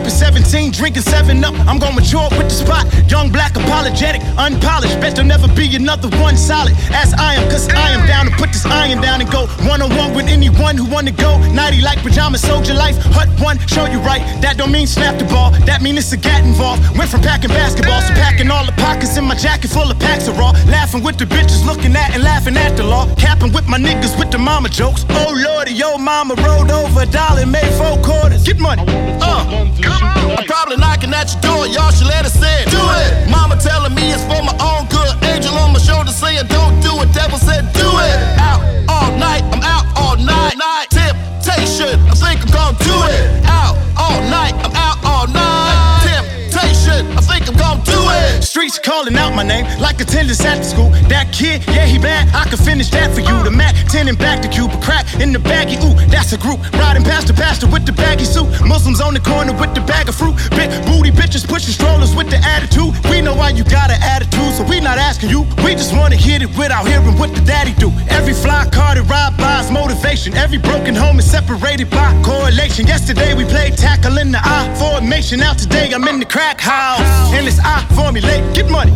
up at 17, drinking 7-Up. I'm gonna mature with the spot. Young, black, apologetic, unpolished. Bet there'll never be another one solid as I am, cause I am down to put this iron down and go one-on-one with anyone who wanna go. Nighty like pajama, soldier life. Hut one, show you right. That don't mean snap the ball. That mean it's a gat involved. Went from packing basketballs to packing all the pockets in my jacket full of packs of raw. Laughing with the bitches, looking at and laughing at the law. Capping with my niggas with the mama jokes. Oh lordy, yo mama rolled over a dollar and made 4 quarters. Get money. I'm probably knocking at your door, y'all should let us in. Do it. Mama telling me it's for my own good. Angel on my shoulder saying don't do it. Devil said do it. Out all night, I'm out all night. Temptation, I think I'm gonna do it. Out all night, I'm out all night. Temptation, I think I'm gonna do it. Streets calling out my name like attendance at the school. That kid, yeah, he bad. I can finish that for you. The Mac 10 and back to Cuba. Crack in the baggie, ooh, that's a group. Riding past the pastor with the baggy suit. Muslims on the corner with the bag of fruit. Big booty bitches pushing strollers with the attitude. We know why you got an attitude, so we not asking you. We just wanna hit it without hearing what the daddy do. Every fly car that ride by is motivation. Every broken home is separated by correlation. Yesterday we played tackle in the I formation. Now today I'm in the crack house and it's I formulate. Get money.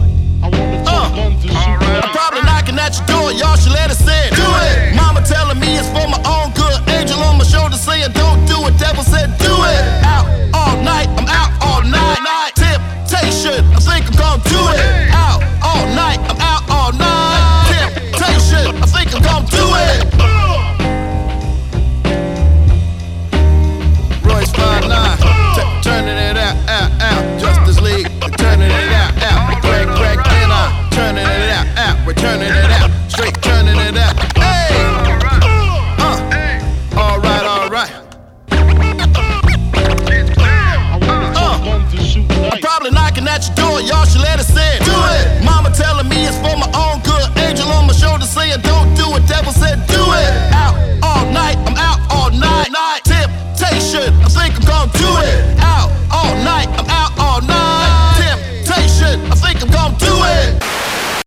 I'm probably knocking at your door, y'all should let us in. Do it. Mama telling me it's for my own good. Angel on my shoulder saying don't do it. Devil said do it. Out all night, I'm out all night. Temptation, I think I'm gonna do it. Out all night, I'm out all night. Temptation, I think I'm gonna do it. Royce 5'9", turning it out. Justice League, turning it out. Greg Dinner, turning it out. We're turning it out. Straight turning it out. Hey! Alright. I'm probably knocking at your door, y'all should let us in. Do it! Mama telling me it's for my own good. Angel on my shoulder saying don't do it. Devil said